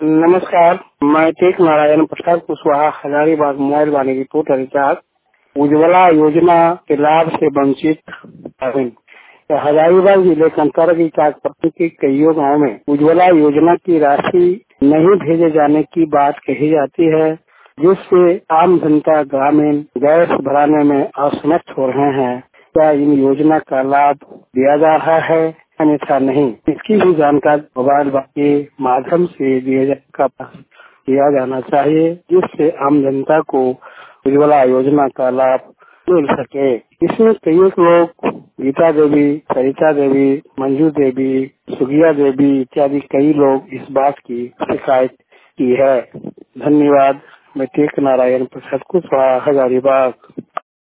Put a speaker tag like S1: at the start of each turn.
S1: नमस्कार, मैं Tek Narayan Prasad Kushwaha Hazaribagh mobile Vani reporter recharge. Ujjwala Yojana के लाभ से वंचित हजारीबाग जिले के अंतर्गत रिचार्ज पट्टी के कई गाँव में उज्ज्वला योजना की राशि नहीं भेजे जाने की बात कही जाती है, जिससे आम जनता ग्रामीण गैस भराने में असमर्थ हो रहे हैं। क्या इन योजना का लाभ दिया जा रहा है अन्यथा नहीं, इसकी भी जानकारी मोबाइल के माध्यम से दिया जाना चाहिए, जिससे आम जनता को उज्ज्वला योजना का लाभ मिल सके। इसमें कई लोग गीता देवी, सरिता देवी, मंजू देवी, सुगिया देवी इत्यादि कई लोग इस बात की शिकायत की है। धन्यवाद। मैं टेक नारायण प्रसाद कुशवाहा हजारीबाग।